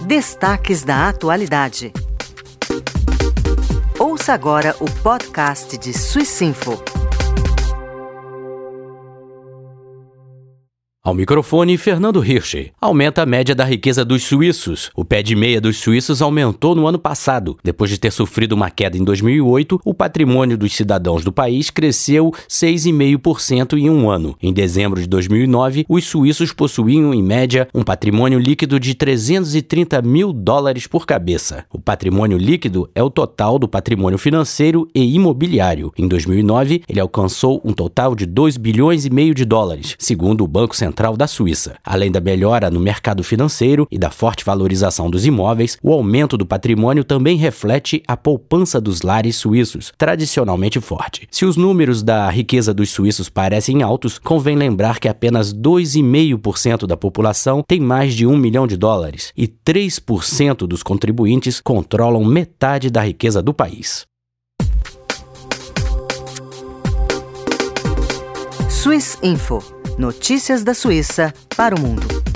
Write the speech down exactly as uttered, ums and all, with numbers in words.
Destaques da atualidade. Ouça agora o podcast de Swissinfo. Ao microfone, Fernando Hirsch. Aumenta a média da riqueza dos suíços. O pé de meia dos suíços aumentou no ano passado. Depois de ter sofrido uma queda em dois mil e oito, o patrimônio dos cidadãos do país cresceu seis vírgula cinco por cento em um ano. Em dezembro de dois mil e nove, os suíços possuíam, em média, um patrimônio líquido de trezentos e trinta mil dólares por cabeça. O patrimônio líquido é o total do patrimônio financeiro e imobiliário. Em dois mil e nove, ele alcançou um total de dois bilhões e meio de dólares, segundo o Banco Central Central da Suíça. Além da melhora no mercado financeiro e da forte valorização dos imóveis, o aumento do patrimônio também reflete a poupança dos lares suíços, tradicionalmente forte. Se os números da riqueza dos suíços parecem altos, convém lembrar que apenas dois vírgula cinco por cento da população tem mais de um milhão de dólares e três por cento dos contribuintes controlam metade da riqueza do país. Swissinfo. Notícias da Suíça para o mundo.